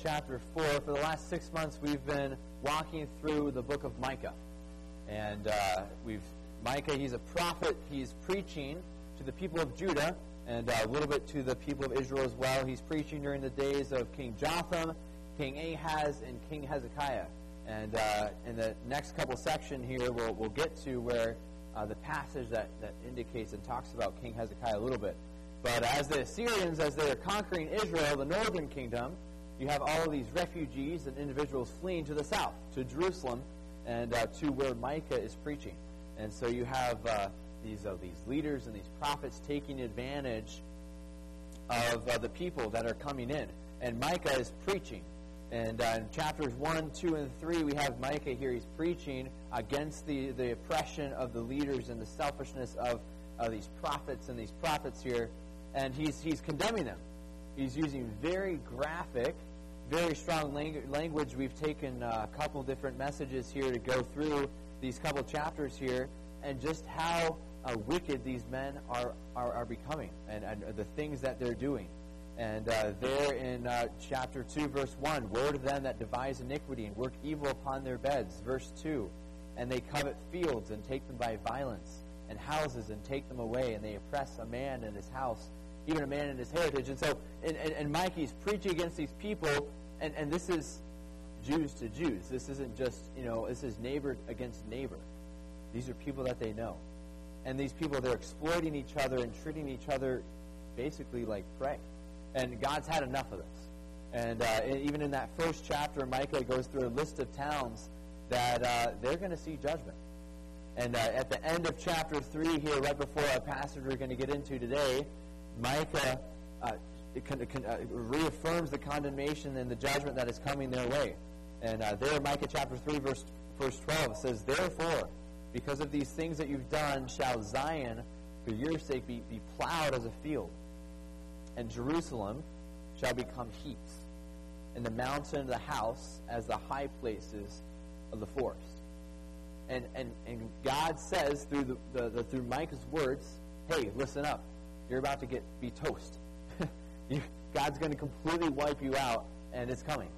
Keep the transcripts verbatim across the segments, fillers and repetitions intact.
chapter four. For the last six months, we've been walking through the book of Micah. And uh, we've Micah, he's a prophet. He's preaching to the people of Judah and uh, a little bit to the people of Israel as well. He's preaching during the days of King Jotham, King Ahaz, and King Hezekiah. And uh, in the next couple section here, we'll, we'll get to where uh, the passage that, that indicates and talks about King Hezekiah a little bit. But as the Assyrians, as they are conquering Israel, the northern kingdom, you have all of these refugees and individuals fleeing to the south, to Jerusalem, and uh, to where Micah is preaching. And so you have uh, these uh, these leaders and these prophets taking advantage of uh, the people that are coming in. And Micah is preaching. And uh, in chapters one, two, and three, we have Micah here. He's preaching against the, the oppression of the leaders and the selfishness of uh, these prophets and these prophets here. And he's he's condemning them. He's using very graphic, very strong langu- language. We've taken uh, a couple different messages here to go through these couple chapters here, and just how uh, wicked these men are are, are becoming, and, and the things that they're doing. And uh, there in uh, chapter two, verse one, woe to them that devise iniquity and work evil upon their beds. Verse two, and they covet fields and take them by violence, and houses and take them away, and they oppress a man in his house, even a man in his heritage. And so, and, and, and Micah's preaching against these people, and, and this is Jews to Jews. This isn't just, you know, this is neighbor against neighbor. These are people that they know. And these people, they're exploiting each other and treating each other basically like prey. And God's had enough of this. And uh, even in that first chapter, Micah goes through a list of towns that uh, they're going to see judgment. And uh, at the end of chapter three here, right before a passage we're going to get into today, Micah uh, it con- it con- uh, reaffirms the condemnation and the judgment that is coming their way. And uh, there in Micah chapter three, verse, verse twelve, it says, "Therefore, because of these things that you've done, shall Zion, for your sake, be, be plowed as a field, and Jerusalem shall become heaps, and the mountain of the house as the high places of the forest." And and, and God says through the, the, the through Micah's words, hey, listen up. You're about to get be toast. you, God's going to completely wipe you out, and it's coming.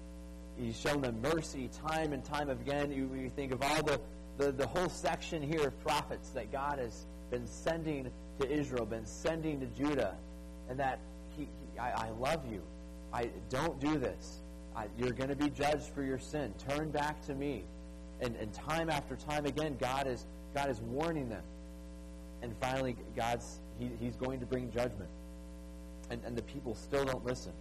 He's shown them mercy time and time again. You, you think of all the, the, the whole section here of prophets that God has been sending to Israel, been sending to Judah, and that he, he I, I love you. I don't do this. I, you're going to be judged for your sin. Turn back to me. And, and time after time again, God is God is warning them. And finally, God's he, He's going to bring judgment. And, and the people still don't listen.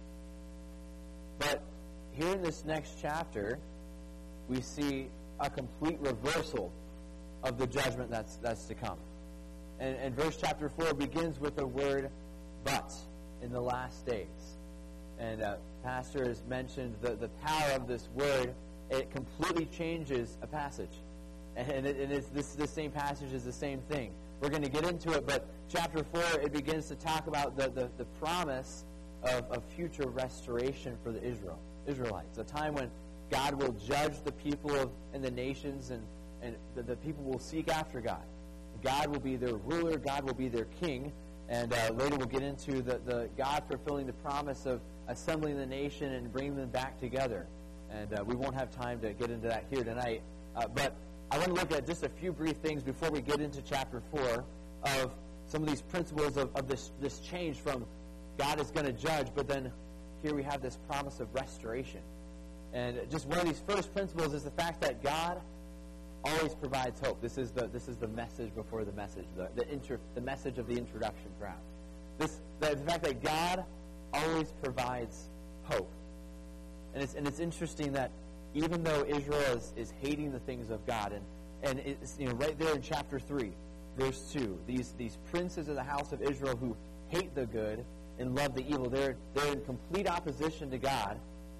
But here in this next chapter, we see a complete reversal of the judgment that's that's to come. And, and verse chapter four begins with the word "but" in the last days. And uh, Pastor has mentioned the, the power of this word. It completely changes a passage. And, it, and it's, this the same passage is the same thing. We're going to get into it, but chapter four, it begins to talk about the, the, the promise of, of future restoration for the Israel Israelites. A time when God will judge the people of, and the nations, and, and the, the people will seek after God. God will be their ruler. God will be their king. And uh, later we'll get into the, the God fulfilling the promise of assembling the nation and bringing them back together. And uh, we won't have time to get into that here tonight. Uh, but I want to look at just a few brief things before we get into chapter four of some of these principles of, of this, this change from God is going to judge, but then here we have this promise of restoration. And just one of these first principles is the fact that God always provides hope. This is the this is the message before the message, the the, inter, the message of the introduction, perhaps. This the, the fact that God always provides hope. And it's and it's interesting that even though Israel is, is hating the things of God, and, and it's you know right there in chapter three, verse two, these these princes of the house of Israel who hate the good and love the evil, they're they're in complete opposition to God.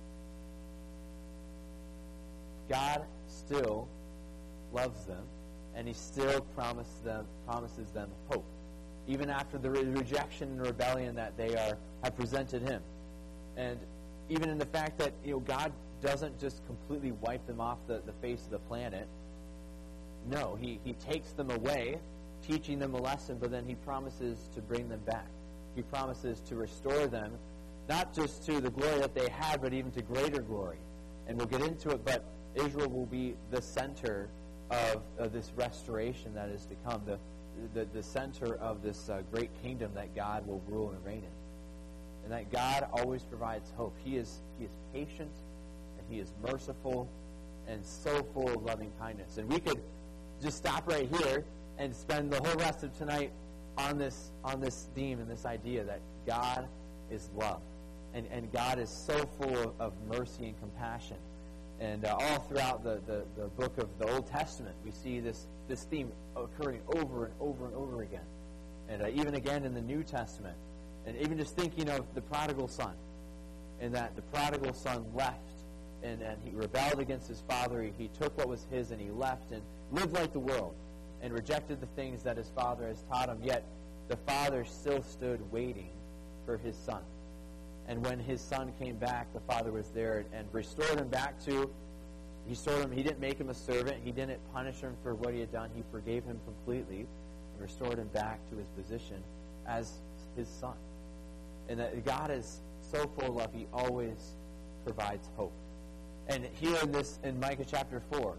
God still loves them, and He still promises them promises them hope, even after the re- rejection and rebellion that they are have presented Him. And even in the fact that you know God doesn't just completely wipe them off the, the face of the planet. No, he, he takes them away, teaching them a lesson, but then He promises to bring them back. He promises to restore them not just to the glory that they had, but even to greater glory. And we'll get into it, but Israel will be the center of, of this restoration that is to come, the, the, the center of this uh, great kingdom that God will rule and reign in. And that God always provides hope. He is, he is patient, and He is merciful, and so full of loving kindness. And we could just stop right here and spend the whole rest of tonight on this on this theme and this idea that God is love. And, and God is so full of, of mercy and compassion. And uh, all throughout the, the, the book of the Old Testament, we see this, this theme occurring over and over and over again. And uh, even again in the New Testament. And even just thinking of the prodigal son. And that the prodigal son left and, and he rebelled against his father. He, he took what was his and he left and lived like the world. And rejected the things that his father has taught him. Yet the father still stood waiting for his son. And when his son came back, the father was there and restored him back to, he restored him, he didn't make him a servant, he didn't punish him for what he had done, he forgave him completely and restored him back to his position as his son. And that God is so full of love, He always provides hope. And here in this, in Micah chapter four,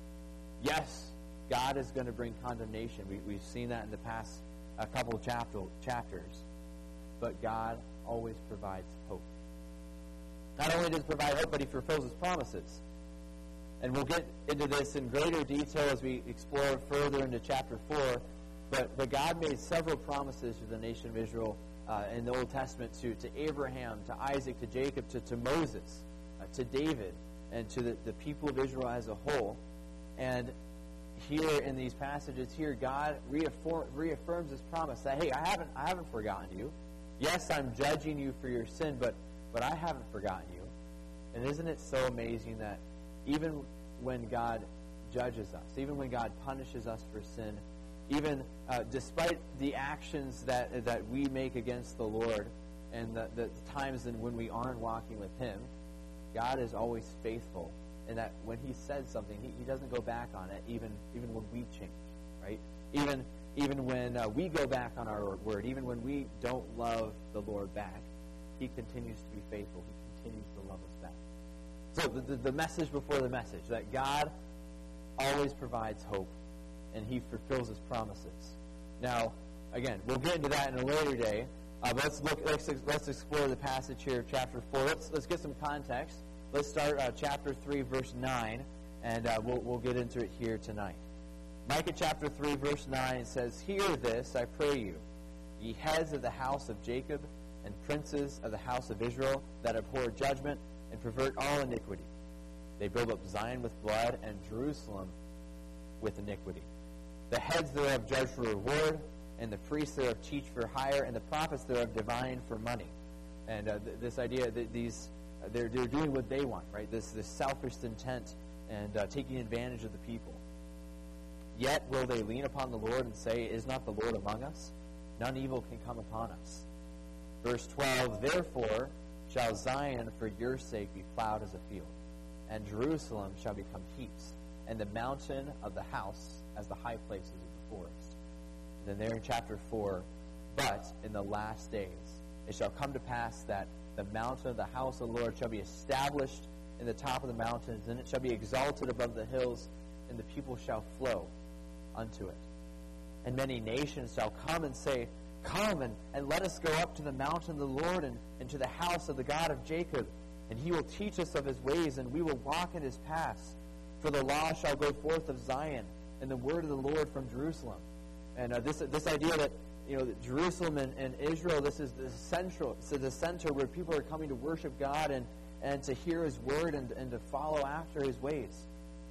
yes, God is going to bring condemnation. We, we've seen that in the past a couple of chapter, chapters. But God always provides hope. Not only does He provide hope, but He fulfills His promises. And we'll get into this in greater detail as we explore further into chapter four. But, but God made several promises to the nation of Israel uh, in the Old Testament, to, to Abraham, to Isaac, to Jacob, to, to Moses, uh, to David, and to the, the people of Israel as a whole. And here in these passages here, God reaffirm, reaffirms His promise that, hey, I haven't, I haven't forgotten you. Yes, I'm judging you for your sin, but, but I haven't forgotten you. And isn't it so amazing that even when God judges us, even when God punishes us for sin, even uh, despite the actions that that we make against the Lord and the, the times in when we aren't walking with Him, God is always faithful. And that when He says something, He, he doesn't go back on it, even even when we change, right? Even even when uh, we go back on our word, even when we don't love the Lord back, He continues to be faithful. He continues to love us back. So the, the, the message before the message, that God always provides hope, and He fulfills His promises. Now, again, we'll get into that in a later day. Uh, but let's look. Let's, let's explore the passage here of chapter four. Let's let's get some context. Let's start uh, chapter three, verse nine, and uh, we'll we'll get into it here tonight. Micah chapter three, verse nine says, "Hear this, I pray you, ye heads of the house of Jacob, and princes of the house of Israel, that abhor judgment and pervert all iniquity. They build up Zion with blood, and Jerusalem with iniquity. The heads thereof judge for reward, and the priests thereof teach for hire, and the prophets thereof divine for money." And uh, th- this idea that these uh, they're they're doing what they want, right? This this selfish intent and uh, taking advantage of the people. Yet will they lean upon the Lord and say, "Is not the Lord among us? None evil can come upon us." Verse twelve, "Therefore shall Zion for your sake be plowed as a field, and Jerusalem shall become heaps, and the mountain of the house as the high places of the forest." And then there in chapter four, "But in the last days it shall come to pass that the mountain of the house of the Lord shall be established in the top of the mountains, and it shall be exalted above the hills, and the people shall flow unto it. And many nations shall come and say, Come, and, and let us go up to the mountain of the Lord, and, and to the house of the God of Jacob, and He will teach us of His ways, and we will walk in His paths. For the law shall go forth of Zion, and the word of the Lord from Jerusalem." And uh, this this idea that, you know, that Jerusalem and, and Israel, this is the central, so the center where people are coming to worship God and, and to hear His word and, and to follow after His ways.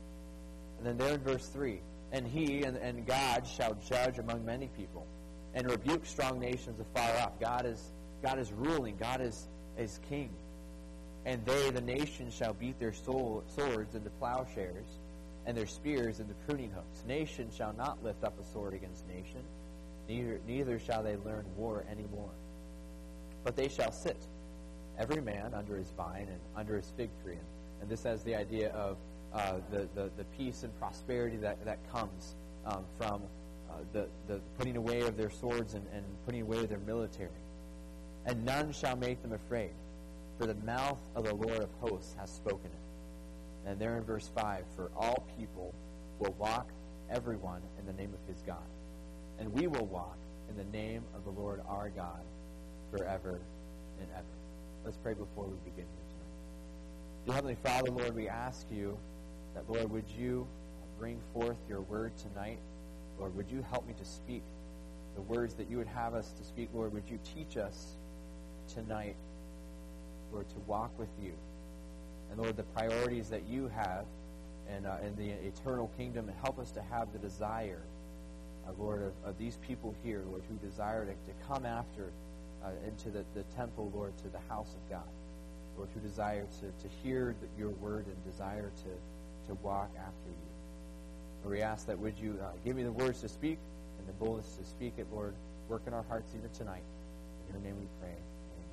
And then there in verse three, "And He and, and God shall judge among many people, and rebuke strong nations afar off." God is God is ruling. God is, is king. "And they, the nations, shall beat their soul, swords into plowshares, and their spears into pruning hooks. Nation shall not lift up a sword against nation, neither, neither shall they learn war any more. But they shall sit, every man under his vine and under his fig tree." And, and this has the idea of uh, the, the, the peace and prosperity that, that comes um, from uh, the, the putting away of their swords and, and putting away of their military. and none shall make them afraid, for the mouth of the Lord of hosts has spoken it. And there in verse five, for all people will walk, everyone, in the name of his God. And we will walk in the name of the Lord our God forever and ever. Let's pray before we begin here tonight. Dear Heavenly Father, Lord, we ask you that, Lord, would you bring forth your word tonight? Lord, would you help me to speak the words that you would have us to speak? Lord, would you teach us tonight, Lord, to walk with you? And, Lord, the priorities that you have and uh, in the eternal kingdom, and help us to have the desire, uh, Lord, of, of these people here, Lord, who desire to, to come after uh, into the, the temple, Lord, to the house of God. Lord, who desire to, to hear the, your word and desire to, to walk after you. Lord, we ask that would you uh, give me the words to speak and the boldness to speak it, Lord. Work in our hearts even tonight. In your name we pray. Amen.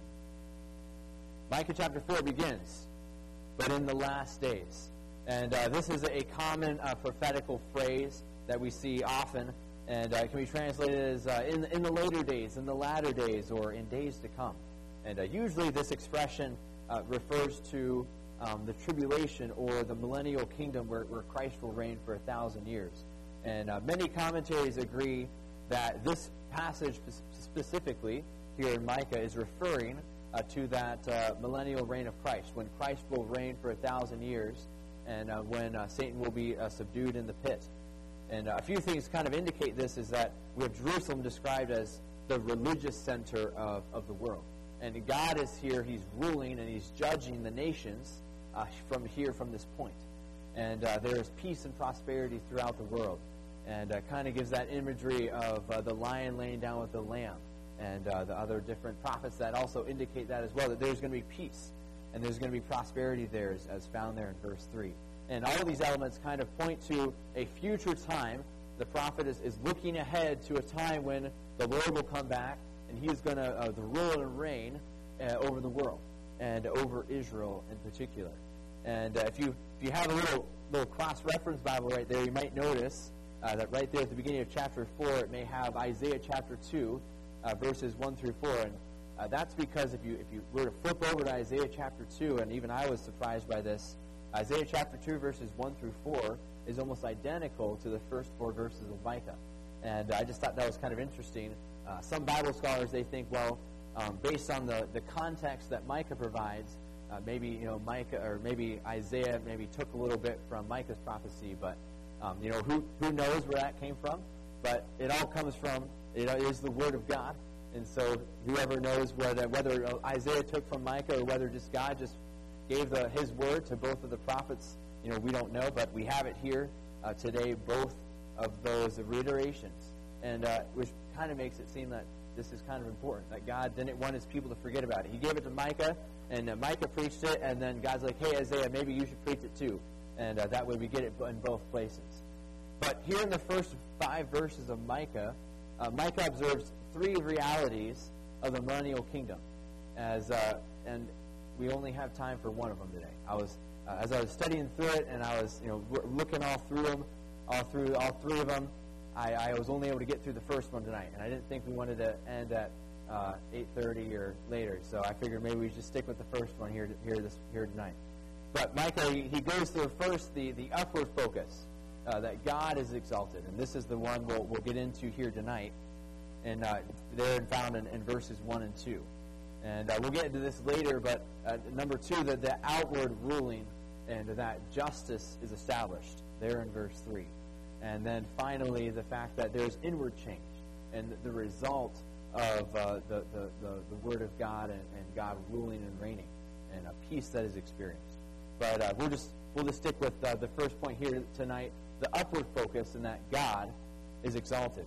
Micah chapter four begins, but in the last days. And uh, this is a common uh, prophetical phrase that we see often, and uh, it can be translated as uh, in, in the later days, in the latter days, or in days to come. And uh, usually this expression uh, refers to um, the tribulation or the millennial kingdom where, where Christ will reign for a thousand years. And uh, many commentaries agree that this passage specifically here in Micah is referring uh, to that uh, millennial reign of Christ, when Christ will reign for a thousand years, and uh, when uh, Satan will be uh, subdued in the pit. And uh, a few things kind of indicate this is that we have Jerusalem described as the religious center of, of the world. And God is here, he's ruling and he's judging the nations uh, from here, from this point. And uh, there is peace and prosperity throughout the world. And uh, kind of gives that imagery of uh, the lion laying down with the lamb. And uh, the other different prophets that also indicate that as well, that there's going to be peace. And there's going to be prosperity there, as, as found there in verse three. And all of these elements kind of point to a future time. The prophet is, is looking ahead to a time when the Lord will come back, and he is going to uh, rule and reign uh, over the world, and over Israel in particular. And uh, if you if you have a little little cross-reference Bible right there, you might notice uh, that right there at the beginning of chapter four, it may have Isaiah chapter two, uh, verses one through four. And Uh, that's because if you if you were to flip over to Isaiah chapter two, and even I was surprised by this, Isaiah chapter two verses one through four is almost identical to the first four verses of Micah. And I just thought that was kind of interesting. Uh, some Bible scholars, they think, well, um, based on the, the context that Micah provides, uh, maybe you know Micah or maybe Isaiah maybe took a little bit from Micah's prophecy, but um, you know who who knows where that came from? But it all comes from, it is the Word of God. And so whoever knows whether, whether Isaiah took from Micah or whether just God just gave the, his word to both of the prophets, you know, we don't know. But we have it here uh, today, both of those reiterations. And uh, which kind of makes it seem that this is kind of important, that God didn't want his people to forget about it. He gave it to Micah, and uh, Micah preached it, and then God's like, hey, Isaiah, maybe you should preach it too. And uh, that way we get it in both places. But here in the first five verses of Micah, uh, Micah observes three realities of the millennial kingdom, as uh, and we only have time for one of them today. I was uh, as I was studying through it, and I was you know looking all through them, all through all three of them. I, I was only able to get through the first one tonight, and I didn't think we wanted to end at uh, eight thirty or later. So I figured maybe we should stick with the first one here here this here tonight. But Micah, he, he goes through first the the upward focus, uh, that God is exalted, and this is the one we'll we'll get into here tonight. And uh, they're found in, in verses one and two. And uh, we'll get into this later, but uh, number two, that the outward ruling and that justice is established there in verse three. And then finally, the fact that there's inward change and the result of uh, the, the, the, the Word of God and, and God ruling and reigning and a peace that is experienced. But uh, we'll just we'll just stick with uh, the first point here tonight, the upward focus, and that God is exalted.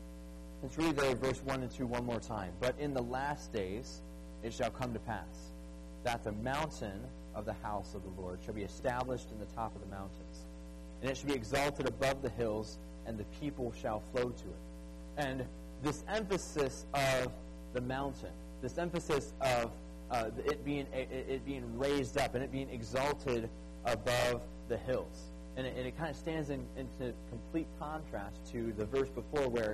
Let's read there verse one and two one more time. But in the last days it shall come to pass that the mountain of the house of the Lord shall be established in the top of the mountains, and it shall be exalted above the hills, and the people shall flow to it. And this emphasis of the mountain, this emphasis of uh, it being it, it being raised up and it being exalted above the hills, and it, and it kind of stands in, into complete contrast to the verse before where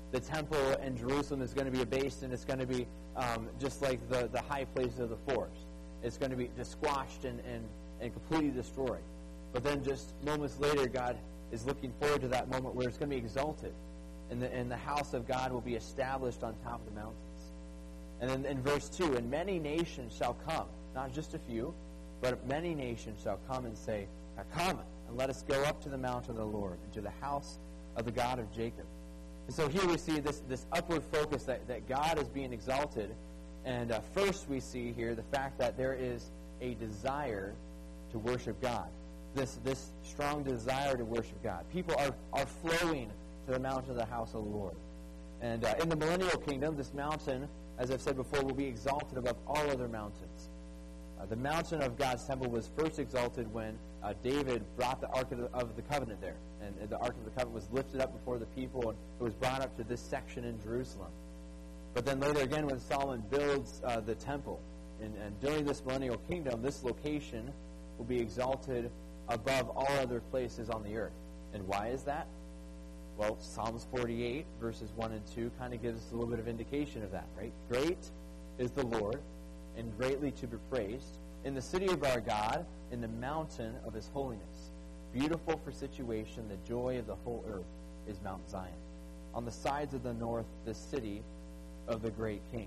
the temple in Jerusalem is going to be abased, and it's going to be um, just like the, the high places of the forest. It's going to be just squashed and, and, and completely destroyed. But then just moments later, God is looking forward to that moment where it's going to be exalted, and the, and the house of God will be established on top of the mountains. And then in verse two, and many nations shall come, not just a few, but many nations shall come and say, come, and let us go up to the mountain of the Lord, and to the house of the God of Jacob. And so here we see this, this upward focus that, that God is being exalted. And uh, first we see here the fact that there is a desire to worship God. This, this strong desire to worship God. People are, are flowing to the mountain of the house of the Lord. And uh, in the millennial kingdom, this mountain, as I've said before, will be exalted above all other mountains. Uh, the mountain of God's temple was first exalted when uh, David brought the Ark of the, of the Covenant there. And, and the Ark of the Covenant was lifted up before the people, and it was brought up to this section in Jerusalem. But then later again, when Solomon builds uh, the temple, and, and during this millennial kingdom, this location will be exalted above all other places on the earth. And why is that? Well, Psalms forty-eight, verses one and two, kind of gives us a little bit of indication of that, right? Great is the Lord, and greatly to be praised, in the city of our God, in the mountain of his holiness. Beautiful for situation, the joy of the whole earth is Mount Zion. On the sides of the north, the city of the great King.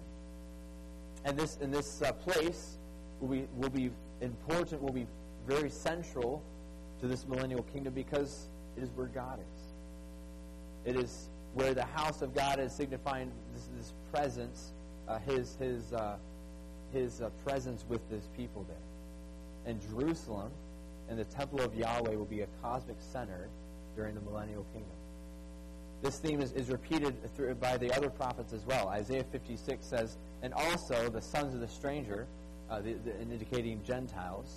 And this, in this uh, place will be, will be important, will be very central to this millennial kingdom, because it is where God is. It is where the house of God is signifying this, this presence, uh, his his uh, his uh, presence with this people there. And Jerusalem and the temple of Yahweh will be a cosmic center during the millennial kingdom. This theme is, is repeated through, by the other prophets as well. Isaiah fifty-six says, and also the sons of the stranger, uh, the, the, indicating Gentiles,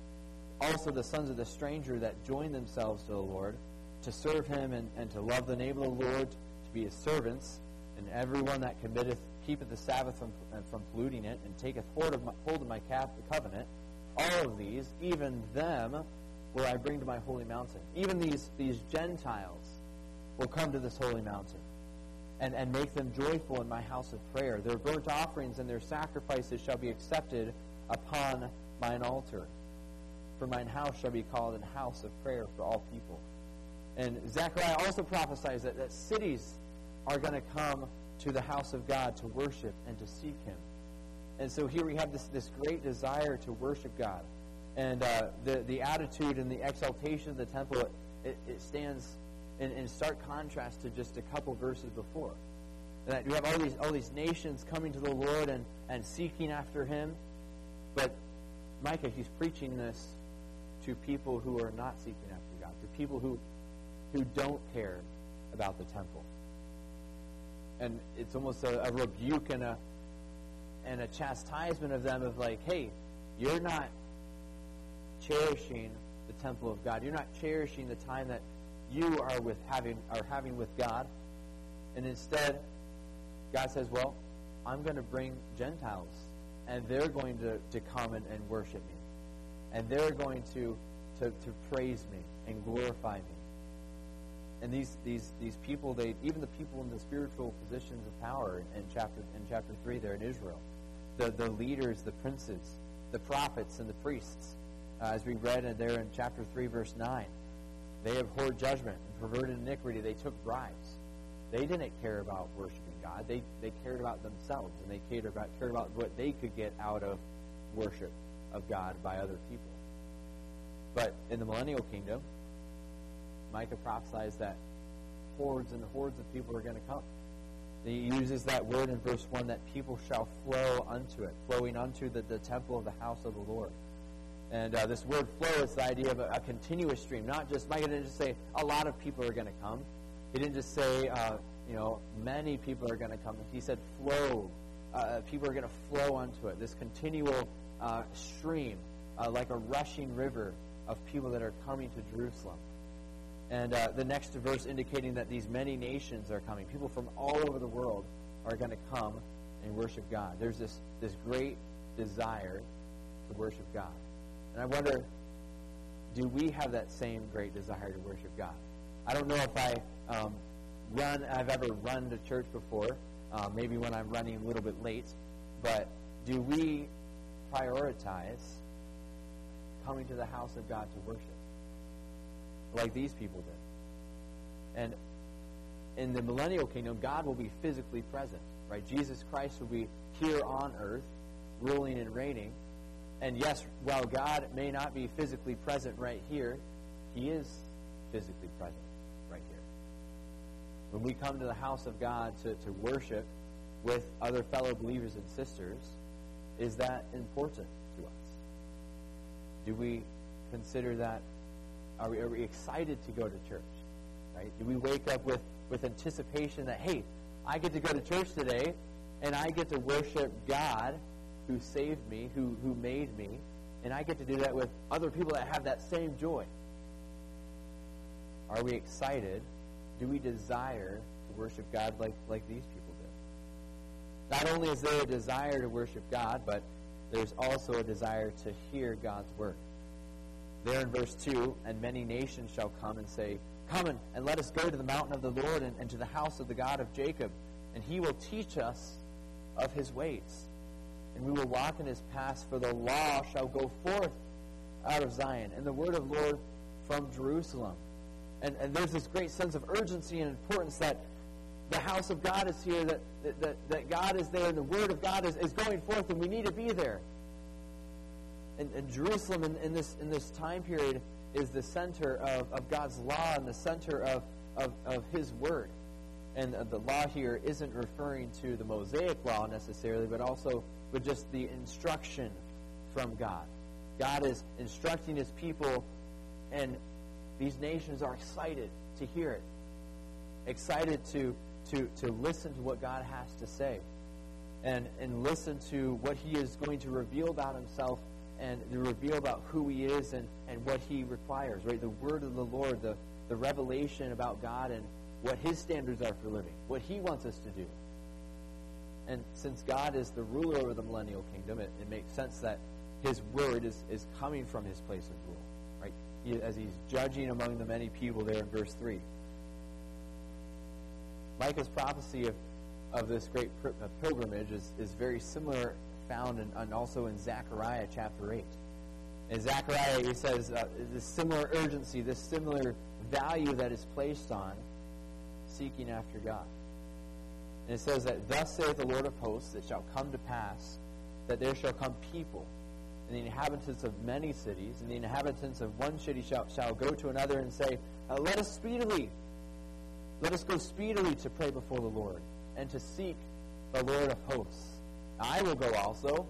also the sons of the stranger that join themselves to the Lord, to serve him and, and to love the name of the Lord, to be his servants, and everyone that committeth, keepeth the Sabbath from, uh, from polluting it, and taketh hold of my, hold of my covenant, all of these, even them, will I bring to my holy mountain. Even these, these Gentiles will come to this holy mountain, and, and make them joyful in my house of prayer. Their burnt offerings and their sacrifices shall be accepted upon mine altar. For mine house shall be called an house of prayer for all people. And Zechariah also prophesies that, that cities are going to come to the house of God to worship and to seek him. And so here we have this, this great desire to worship God. And uh, the, the attitude and the exaltation of the temple, it, it, it stands in, in stark contrast to just a couple verses before. And that you have all these, all these nations coming to the Lord and, and seeking after him. But Micah, he's preaching this to people who are not seeking after God, to people who who don't care about the temple. And it's almost a, a rebuke and a and a chastisement of them of like, hey, you're not cherishing the temple of God. You're not cherishing the time that you are with having are having with God. And instead, God says, well, I'm going to bring Gentiles, and they're going to, to come and, and worship me. And they're going to, to, to praise me and glorify me. And these, these, these people, they even the people in the spiritual positions of power in chapter in chapter three there in Israel, the, the leaders, the princes, the prophets, and the priests, uh, as we read there in chapter three, verse nine, they abhorred judgment and perverted iniquity. They took bribes. They didn't care about worshiping God. They they cared about themselves, and they cared about cared about what they could get out of worship of God by other people. But in the millennial kingdom, Micah prophesies that hordes and hordes of people are going to come. He uses that word in verse one, that people shall flow unto it, flowing unto the, the temple of the house of the Lord. And uh, this word flow is the idea of a, a continuous stream. Not just, Micah didn't just say a lot of people are going to come. He didn't just say, uh, you know, many people are going to come. He said flow. Uh, people are going to flow unto it. This continual uh, stream, uh, like a rushing river of people that are coming to Jerusalem. And uh, the next verse indicating that these many nations are coming. People from all over the world are going to come and worship God. There's this, this great desire to worship God. And I wonder, do we have that same great desire to worship God? I don't know if I um, run, I've ever run to church before, uh, maybe when I'm running a little bit late, but do we prioritize coming to the house of God to worship like these people did? And in the millennial kingdom, God will be physically present, right? Jesus Christ will be here on earth, ruling and reigning. And yes, while God may not be physically present right here, He is physically present right here. When we come to the house of God to, to worship with other fellow believers and sisters, is that important to us? Do we consider that, are we, are we excited to go to church? Right? Do we wake up with, with anticipation that, hey, I get to go to church today, and I get to worship God who saved me, who, who made me, and I get to do that with other people that have that same joy? Are we excited? Do we desire to worship God like, like these people did? Not only is there a desire to worship God, but there's also a desire to hear God's word. There in verse two, and many nations shall come and say, Come and, and let us go to the mountain of the Lord and, and to the house of the God of Jacob, and He will teach us of His ways. And we will walk in His paths, for the law shall go forth out of Zion, and the word of the Lord from Jerusalem. And, and there's this great sense of urgency and importance that the house of God is here, that, that, that God is there, and the word of God is, is going forth, and we need to be there. And, and Jerusalem in, in this in this time period is the center of, of God's law and the center of, of, of His word. And the law here isn't referring to the Mosaic law necessarily, but also with just the instruction from God. God is instructing His people, and these nations are excited to hear it, excited to to to listen to what God has to say, and and listen to what He is going to reveal about Himself and to reveal about who He is and, and what He requires, right? The word of the Lord, the, the revelation about God and what His standards are for living, what He wants us to do. And since God is the ruler over the millennial kingdom, it, it makes sense that His word is, is coming from His place of rule, right? He, as He's judging among the many people there in verse three. Micah's prophecy of, of this great pilgrimage is, is very similar, found in, and also in Zechariah chapter eight. In Zechariah, he says uh, this similar urgency, this similar value that is placed on seeking after God. And it says that, Thus saith the Lord of hosts, it shall come to pass that there shall come people, and the inhabitants of many cities, and the inhabitants of one city shall, shall go to another and say, uh, Let us speedily, let us go speedily to pray before the Lord, and to seek the Lord of hosts. I will go also.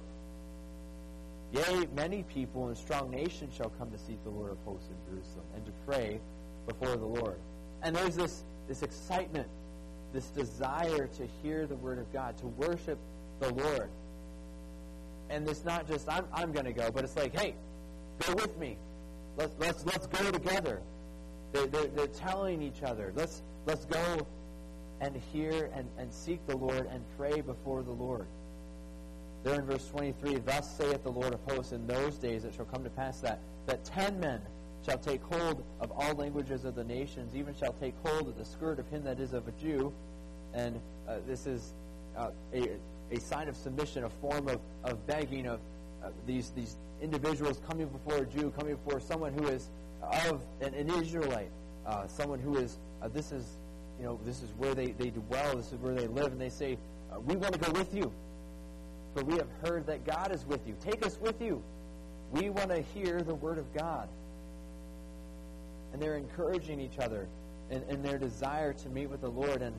Yea, many people and strong nations shall come to seek the Lord of hosts in Jerusalem, and to pray before the Lord. And there's this, this excitement, this desire to hear the word of God, to worship the Lord. And it's not just, I'm, I'm going to go, but it's like, hey, go with me. Let's, let's, let's go together. They're, they're, they're telling each other, let's, let's go and hear and, and seek the Lord and pray before the Lord. There in verse twenty-three, Thus saith the Lord of hosts, in those days it shall come to pass that, that ten men shall take hold of all languages of the nations, even shall take hold of the skirt of him that is of a Jew. And uh, this is uh, a, a sign of submission, a form of, of begging of uh, these, these individuals coming before a Jew, coming before someone who is of an, an Israelite, uh, someone who is, uh, this is, you know, this is where they, they dwell, this is where they live, and they say, uh, we want to go with you. For we have heard that God is with you. Take us with you. We want to hear the word of God. And they're encouraging each other in, in their desire to meet with the Lord. And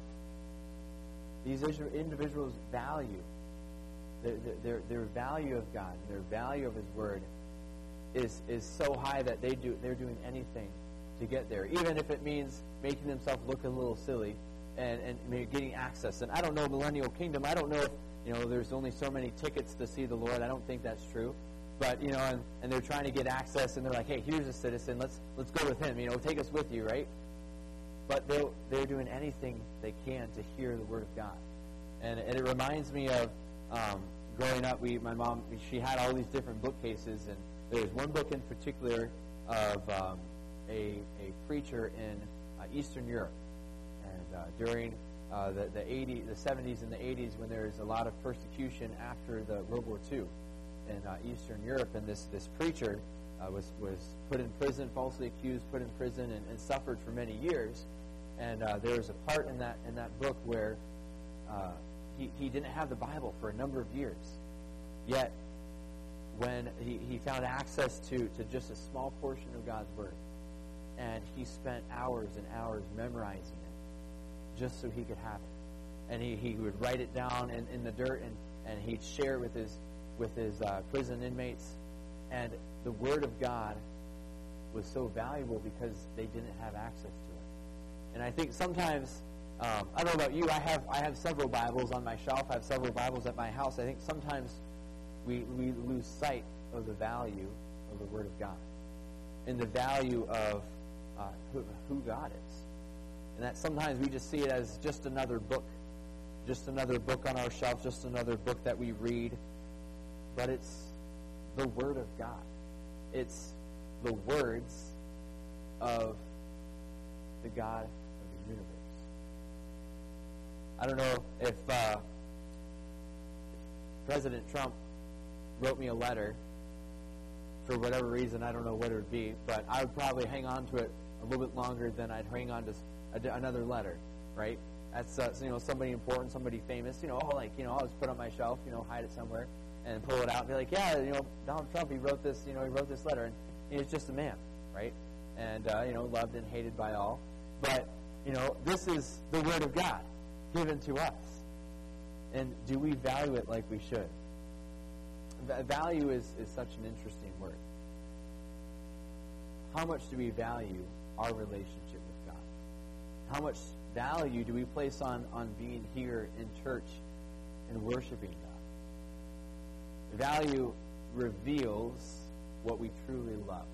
these individuals value, their, their, their value of God, their value of His word is, is so high that they do, they're doing anything to get there. Even if it means making themselves look a little silly and, and maybe getting access. And I don't know Millennial Kingdom. I don't know if You know, there's only so many tickets to see the Lord. I don't think that's true. But, you know, and, and they're trying to get access, and they're like, hey, here's a citizen. Let's let's go with him. You know, take us with you, right? But they're, they're doing anything they can to hear the word of God. And, and it reminds me of um, growing up, we my mom, she had all these different bookcases, and there's one book in particular of um, a, a preacher in uh, Eastern Europe. And uh, during uh, the the eighties, the seventies, and the eighties, when there was a lot of persecution after the World War Two in uh, Eastern Europe, and this this preacher uh, was was put in prison, falsely accused, put in prison, and, and suffered for many years. And uh, there was a part in that in that book where uh, he he didn't have the Bible for a number of years, yet when he, he found access to, to just a small portion of God's Word, and he spent hours and hours memorizing it just so he could have it. And he, he would write it down in, in the dirt, and, and he'd share it with his, with his uh, prison inmates. And the Word of God was so valuable because they didn't have access to it. And I think sometimes, um, I don't know about you, I have, I have several Bibles on my shelf, I have several Bibles at my house. I think sometimes We, we lose sight of the value of the Word of God and the value of uh, who, who God is. And that sometimes we just see it as just another book, just another book on our shelf, just another book that we read. But it's the Word of God. It's the words of the God of the universe. I don't know if uh, President Trump wrote me a letter for whatever reason. I don't know what it would be, but I would probably hang on to it a little bit longer than I'd hang on to a, another letter, right? That's uh, you know, somebody important, somebody famous. You know, oh, like you know, I'll just put it on my shelf, you know, hide it somewhere, and pull it out and be like, yeah, you know, Donald Trump, he wrote this, you know, he wrote this letter, and he's just a man, right? And uh, you know, loved and hated by all. But you know, this is the Word of God given to us, and do we value it like we should? Value is, is such an interesting word. How much do we value our relationship with God? How much value do we place on, on being here in church and worshiping God? Value reveals what we truly love.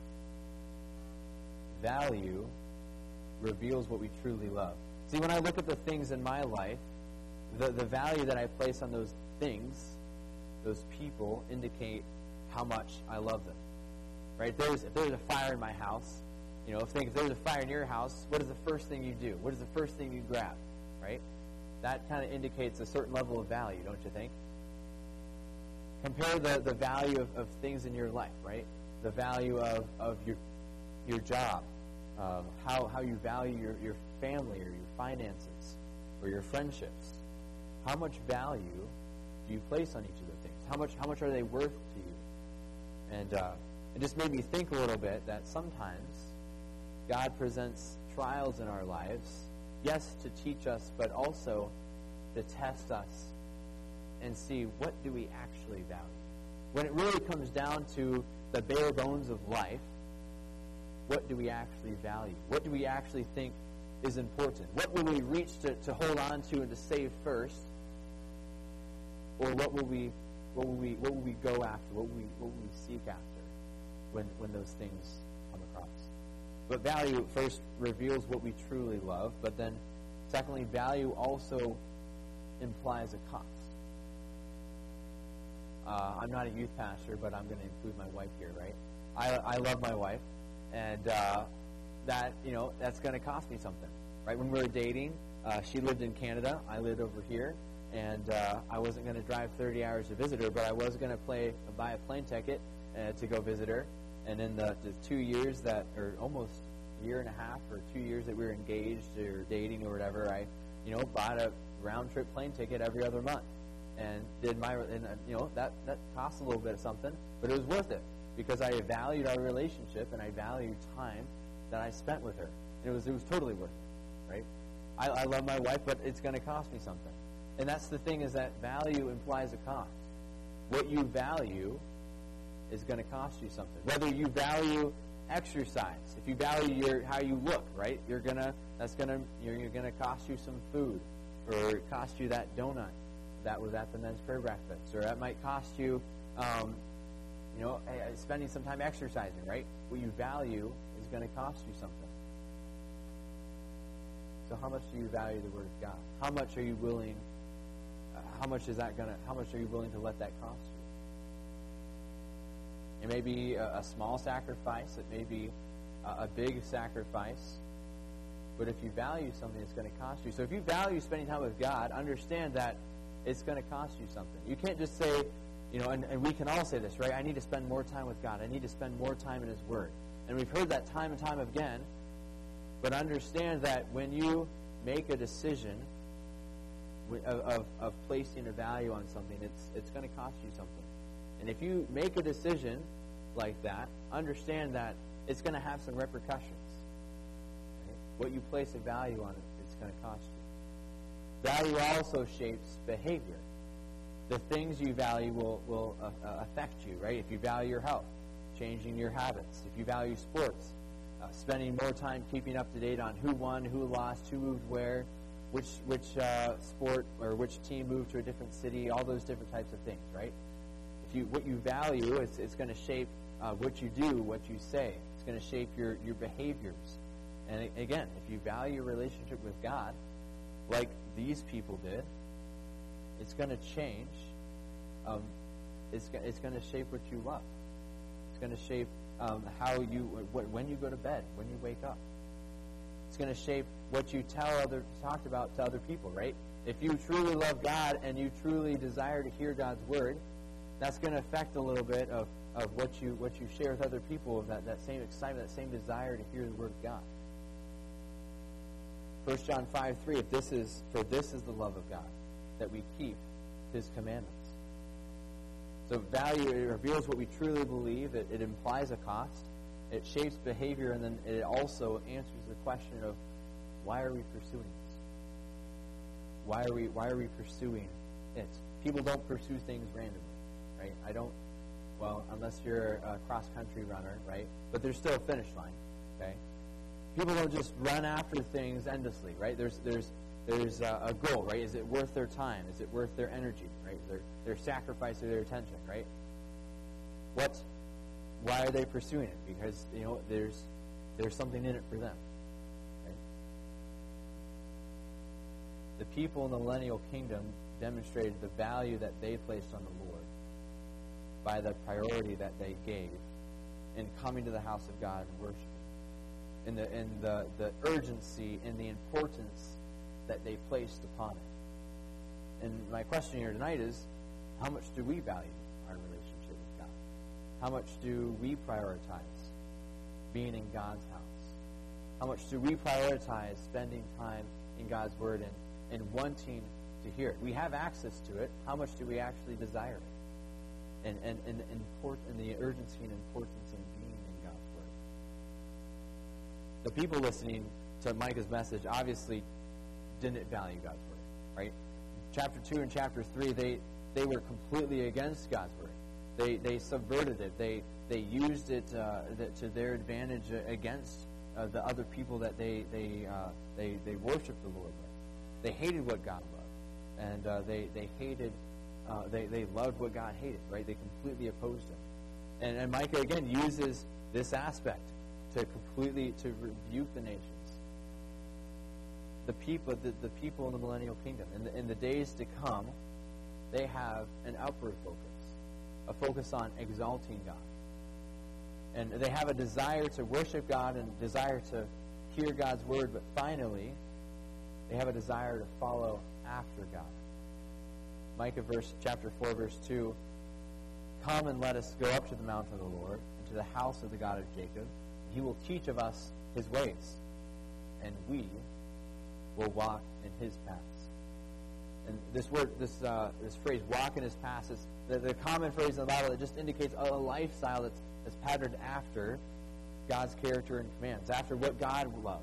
Value reveals what we truly love. See, when I look at the things in my life, the, the value that I place on those things, those people, indicate how much I love them. Right? If there's, if there's a fire in my house, you know, if, think, if there's a fire near your house, what is the first thing you do? What is the first thing you grab? Right? That kind of indicates a certain level of value, don't you think? Compare the, the value of, of things in your life, right? The value of, of your your job, uh, how, how you value your, your family or your finances or your friendships. How much value do you place on each of those things? How much how much are they worth to you? And uh, it just made me think a little bit that sometimes God presents trials in our lives, yes, to teach us, but also to test us and see what do we actually value. When it really comes down to the bare bones of life, what do we actually value? What do we actually think is important? What will we reach to, to hold on to and to save first? Or what will we what will we what will we go after? What will we what will we seek after when when those things come across? But value first reveals what we truly love, but then secondly, value also implies a cost. Uh, I'm not a youth pastor, but I'm going to include my wife here, right? I, I love my wife, and uh, that you know that's going to cost me something, right? When we were dating, uh, she lived in Canada, I lived over here, and uh, I wasn't going to drive thirty hours to visit her, but I was going to play buy a plane ticket uh, to go visit her. And in the, the two years that, or almost a year and a half, or two years that we were engaged or dating or whatever, I, you know, bought a round trip plane ticket every other month. And did my, and, uh, you know, that, that cost a little bit of something, but it was worth it because I valued our relationship and I valued time that I spent with her. It was, it was totally worth it, right? I, I love my wife, but it's going to cost me something. And that's the thing, is that value implies a cost. What you value is going to cost you something. Whether you value exercise, if you value your how you look, right? You're gonna that's gonna you're, you're gonna cost you some food, or cost you that donut that was at the men's prayer breakfast, or that might cost you, um, you know, spending some time exercising, right? What you value is going to cost you something. So, how much do you value the Word of God? How much are you willing? Uh, how much is that going to? How much are you willing to let that cost you? It may be a, a small sacrifice. It may be a, a big sacrifice. But if you value something, it's going to cost you. So if you value spending time with God, understand that it's going to cost you something. You can't just say, you know, and, and we can all say this, right? I need to spend more time with God. I need to spend more time in His Word. And we've heard that time and time again. But understand that when you make a decision of, of, of placing a value on something, it's it's going to cost you something. And if you make a decision like that, understand that it's going to have some repercussions. Right? What you place a value on, it, it's going to cost you. Value also shapes behavior. The things you value will, will uh, affect you, right? If you value your health, changing your habits. If you value sports, uh, spending more time keeping up to date on who won, who lost, who moved where, which which uh, sport or which team moved to a different city, all those different types of things, right? If you what you value, it's, it's going to shape uh, what you do, what you say. It's going to shape your, your behaviors. And again, if you value your relationship with God, like these people did, it's going to change. Um, it's it's going to shape what you love. It's going to shape um, how you what, when you go to bed, when you wake up. It's going to shape what you tell other talked about to other people, right? If you truly love God and you truly desire to hear God's word, that's going to affect a little bit of, of what you what you share with other people, that, that same excitement, that same desire to hear the word of God. First John five three, if this is for this is the love of God, that we keep His commandments. So value, it reveals what we truly believe. It, it implies a cost. It shapes behavior, and then it also answers the question of why are we pursuing this? Why are we why are we pursuing it? People don't pursue things randomly, right? I don't. Well, unless you're a cross-country runner, right? But there's still a finish line, okay? People don't just run after things endlessly, right? There's there's there's a, a goal, right? Is it worth their time? Is it worth their energy, right? Their their sacrifice of their attention, right? What? Why are they pursuing it? Because you know there's there's something in it for them, right? The people in the millennial kingdom demonstrated the value that they placed on the Lord by the priority that they gave in coming to the house of God and worshiping. In the in the, the urgency and the importance that they placed upon it. And my question here tonight is, how much do we value our relationship with God? How much do we prioritize being in God's house? How much do we prioritize spending time in God's Word and, and wanting to hear it? We have access to it. How much do we actually desire it? And and and, and, import, and the urgency and importance in being in God's Word. The people listening to Micah's message obviously didn't value God's Word, right? Chapter two and chapter three, they they were completely against God's Word. They they subverted it. They they used it uh, to their advantage against uh, the other people that they they uh, they they worshiped the Lord with. They hated what God loved, and uh, they they hated uh, they they loved what God hated. Right? They completely opposed Him. And, and Micah again uses this aspect to completely to rebuke the nations. The people, the, the people in the millennial kingdom, in the, in the days to come, they have an upward focus, a focus on exalting God. And they have a desire to worship God and desire to hear God's word, but finally, they have a desire to follow after God. Micah verse, chapter four, verse two, come and let us go up to the mountain of the Lord, and to the house of the God of Jacob. He will teach of us His ways, and we will walk in His paths. And this word, this uh, this phrase, walk in His paths, is the, the common phrase in the Bible that just indicates a, a lifestyle that's, that's patterned after God's character and commands, after what God loves.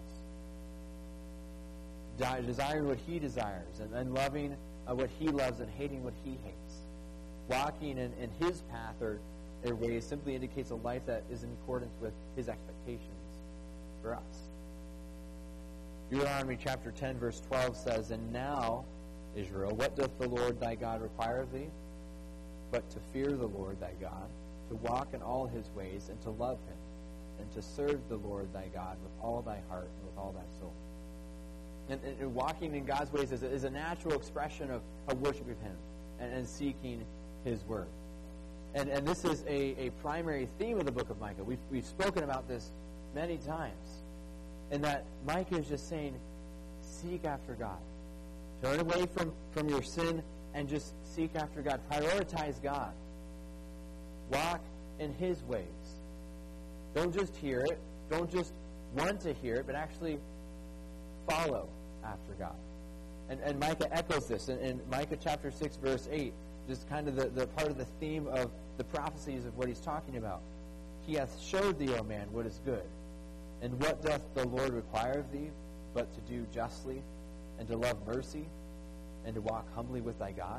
De- desiring what He desires, and, and loving uh, what He loves and hating what He hates. Walking in, in His path or, or ways simply indicates a life that is in accordance with His expectations for us. Deuteronomy chapter ten, verse twelve says, and now, Israel, what doth the Lord thy God require of thee? But to fear the Lord thy God, to walk in all His ways, and to love Him, and to serve the Lord thy God with all thy heart and with all thy soul. And, and, and walking in God's ways is a, is a natural expression of, of worship of Him and, and seeking His word. And, and this is a, a primary theme of the book of Micah. We've, we've spoken about this many times. And that Micah is just saying, seek after God. Turn away from, from your sin and just seek after God. Prioritize God. Walk in His ways. Don't just hear it. Don't just want to hear it, but actually follow after God. And, and Micah echoes this. In, in Micah chapter six, verse eight, just kind of the, the part of the theme of the prophecies of what he's talking about. He hath showed thee, O man, what is good. And what doth the Lord require of thee, but to do justly, and to love mercy, and to walk humbly with thy God?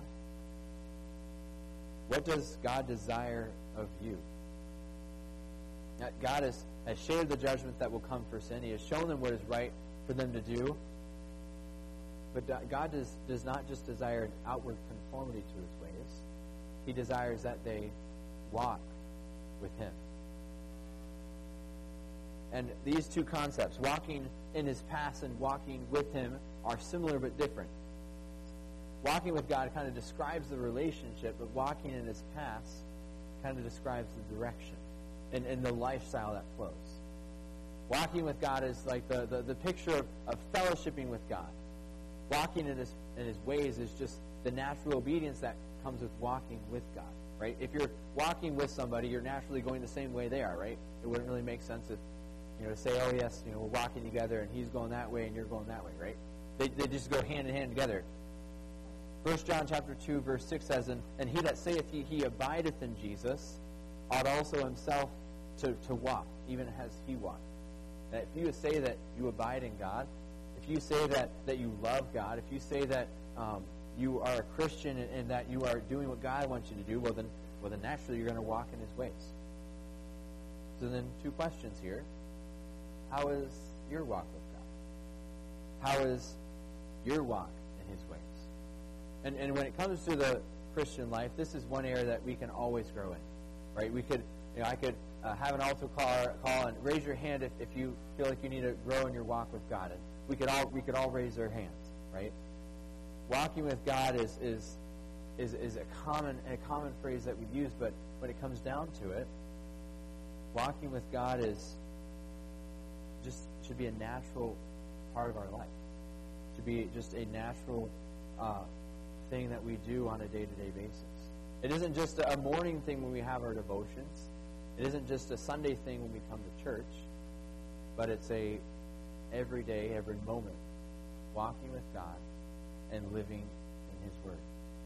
What does God desire of you? Now, God has, has shared the judgment that will come for sin. He has shown them what is right for them to do. But God does, does not just desire an outward conformity to His ways. He desires that they walk with Him. And these two concepts, walking in His paths and walking with Him, are similar but different. Walking with God kind of describes the relationship, but walking in His paths kind of describes the direction and, and the lifestyle that flows. Walking with God is like the, the, the picture of, of fellowshipping with God. Walking in his, in his ways is just the natural obedience that comes with walking with God, right? If you're walking with somebody, you're naturally going the same way they are, right? It wouldn't really make sense if, you know, to say, oh, yes, you know, we're walking together and he's going that way and you're going that way, right? They, they just go hand in hand together. First John chapter two, verse six says, And, and he that saith he, he abideth in Jesus, ought also himself to, to walk, even as he walked. That if you say that you abide in God, if you say that, that you love God, if you say that um, you are a Christian and, and that you are doing what God wants you to do, well then, well then naturally you're going to walk in His ways. So then two questions here. How is your walk with God? How is your walk in His ways? And, and when it comes to the Christian life, this is one area that we can always grow in, right? We could, you know, I could uh, have an altar call, call and raise your hand if, if you feel like you need to grow in your walk with God. And we could all we could all raise our hands, right? Walking with God is is is, is a common a common phrase that we use, but when it comes down to it, walking with God is just should be a natural part of our life. Should be just a natural uh, thing that we do on a day-to-day basis. It isn't just a morning thing when we have our devotions. It isn't just a Sunday thing when we come to church, but it's a every day, every moment, walking with God and living in His Word.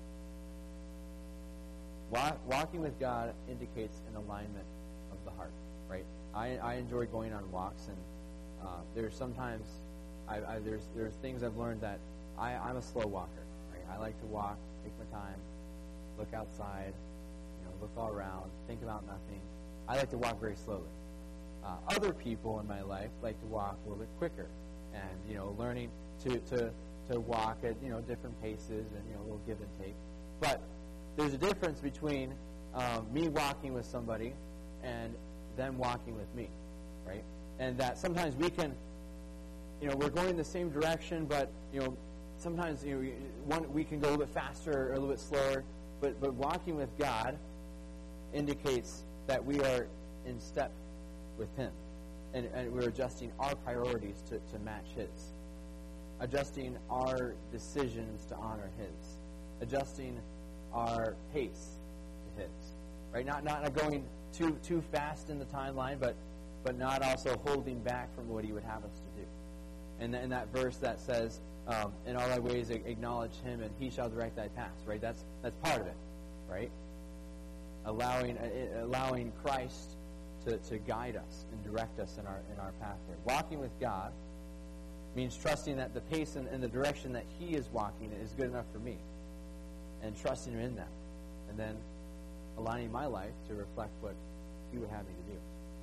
Walk, walking with God indicates an alignment of the heart, right? I, I enjoy going on walks, and uh, there's sometimes I, I, there's there's things I've learned that I, I'm a slow walker, right? I like to walk, take my time, look outside, you know, look all around, think about nothing. I like to walk very slowly. Uh, other people in my life like to walk a little bit quicker, and you know, learning to, to, to walk at you know different paces and you know a little give and take. But there's a difference between um, me walking with somebody and them walking with me, right? And that sometimes we can, you know, we're going the same direction, but you know, sometimes you know, one we can go a little bit faster or a little bit slower. But but walking with God indicates that we are in step with Him, and, and we're adjusting our priorities to, to match His, adjusting our decisions to honor His, adjusting our pace to His, right? Not not going too too fast in the timeline, but but not also holding back from what He would have us to do. And in that verse that says, um, "In all thy ways acknowledge Him, and He shall direct thy paths." Right? That's that's part of it, right? Allowing uh, allowing Christ To, to guide us and direct us in our in our path there. Walking with God means trusting that the pace and, and the direction that He is walking is good enough for me, and trusting Him in that, and then aligning my life to reflect what He would have me to do.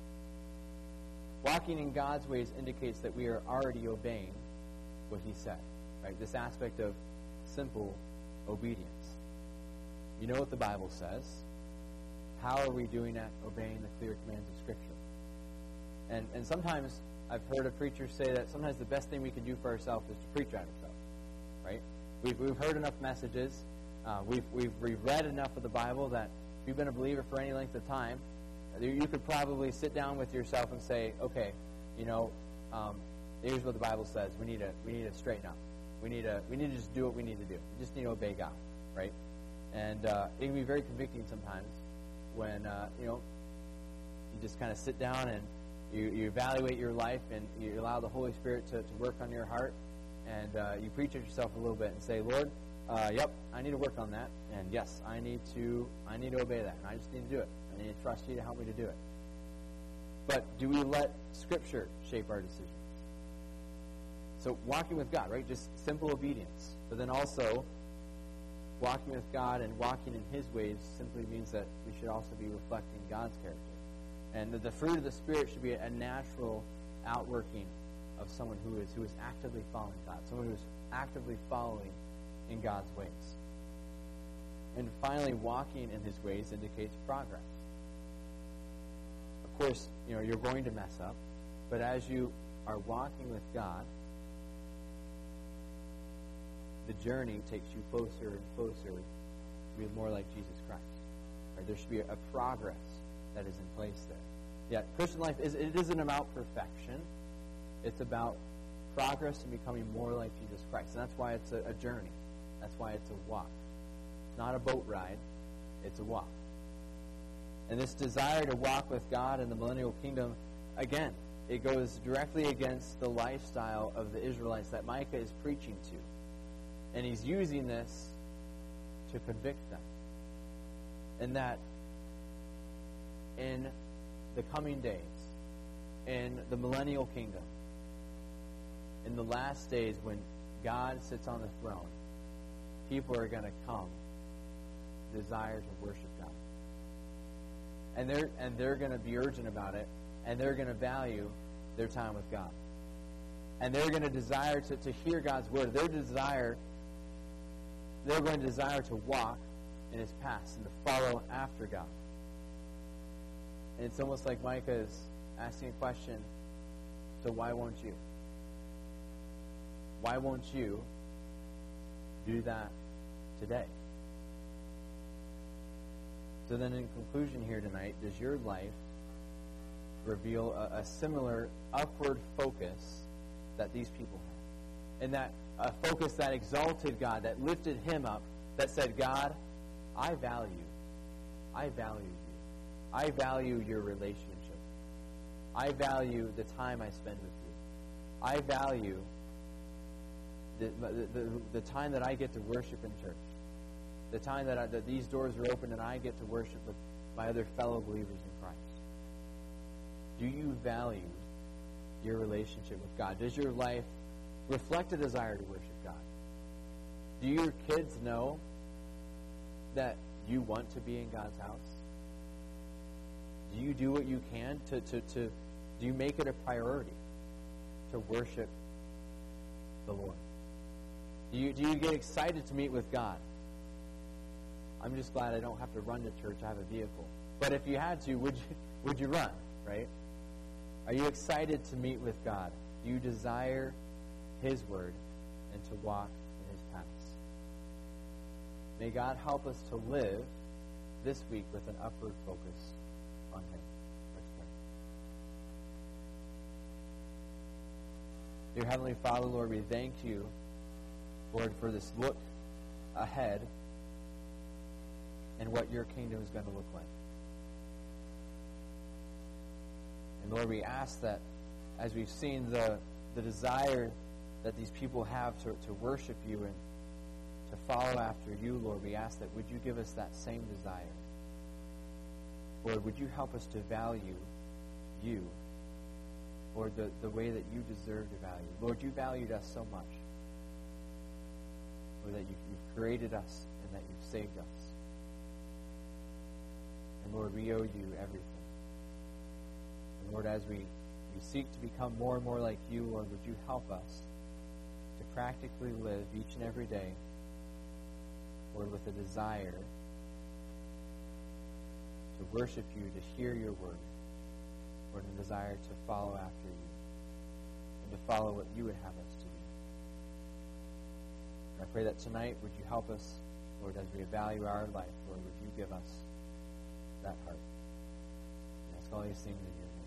Walking in God's ways indicates that we are already obeying what He said. Right? This aspect of simple obedience. You know what the Bible says. How are we doing at obeying the clear commands of Scripture? And and sometimes I've heard a preacher say that sometimes the best thing we can do for ourselves is to preach at ourselves, right? We've we've heard enough messages, uh, we've we've we've read enough of the Bible that if you've been a believer for any length of time, you could probably sit down with yourself and say, okay, you know, um, here's what the Bible says: we need to we need to straighten up. We need to we need to just do what we need to do. We just need to obey God, right? And uh, it can be very convicting sometimes when uh, you know you just kind of sit down and you, you evaluate your life and you allow the Holy Spirit to, to work on your heart, and uh, you preach at yourself a little bit and say, Lord, uh, yep, I need to work on that, and yes, I need to I need to obey that, and I just need to do it. I need to trust you to help me to do it. But do we let Scripture shape our decisions? So walking with God, right? Just simple obedience. But then also, walking with God and walking in His ways simply means that we should also be reflecting God's character. And the, the fruit of the Spirit should be a natural outworking of someone who is who is actively following God, someone who is actively following in God's ways. And finally, walking in His ways indicates progress. Of course, you know, you're going to mess up, but as you are walking with God, the journey takes you closer and closer to be more like Jesus Christ. Right? There should be a, a progress that is in place there. Yeah, Christian life is it isn't about perfection. It's about progress and becoming more like Jesus Christ. And that's why it's a, a journey. That's why it's a walk. It's not a boat ride. It's a walk. And this desire to walk with God in the millennial kingdom, again, it goes directly against the lifestyle of the Israelites that Micah is preaching to. And he's using this to convict them. And that in the coming days, in the millennial kingdom, in the last days when God sits on the throne, people are going to come desire to worship God. And they're and they're going to be urgent about it, and they're going to value their time with God. And they're going to desire to, to hear God's word. Their desire They're going to desire to walk in His paths and to follow after God. And it's almost like Micah is asking a question, so why won't you? Why won't you do that today? So then in conclusion here tonight, does your life reveal a, a similar upward focus that these people had? And that a focus that exalted God, that lifted Him up, that said, God, I value, I value you. I value your relationship. I value the time I spend with you. I value the, the, the, the time that I get to worship in church. The time that, I, that these doors are open and I get to worship with my other fellow believers in Christ. Do you value your relationship with God? Does your life reflect a desire to worship God? Do your kids know that you want to be in God's house? Do you do what you can to, to, to do you make it a priority to worship the Lord? Do you, do you get excited to meet with God? I'm just glad I don't have to run to church. I have a vehicle. But if you had to, would you, would you run, right? Are you excited to meet with God? Do you desire His word and to walk in His paths? May God help us to live this week with an upward focus on Him. Let's pray. Dear Heavenly Father, Lord, we thank you, Lord, for this look ahead and what your kingdom is going to look like. And Lord, we ask that as we've seen the, the desire that these people have to, to worship you and to follow after you, Lord, we ask that would you give us that same desire. Lord, would you help us to value you, Lord, the, the way that you deserve to value. Lord, you valued us so much. Lord, that you, you've created us and that you've saved us. And Lord, we owe you everything. And Lord, as we, we seek to become more and more like you, Lord, would you help us to practically live each and every day, Lord, with a desire to worship you, to hear your word, Lord, a desire to follow after you and to follow what you would have us to do. And I pray that tonight, would you help us, Lord, as we evaluate our life, Lord, would you give us that heart. And ask all these things in your name.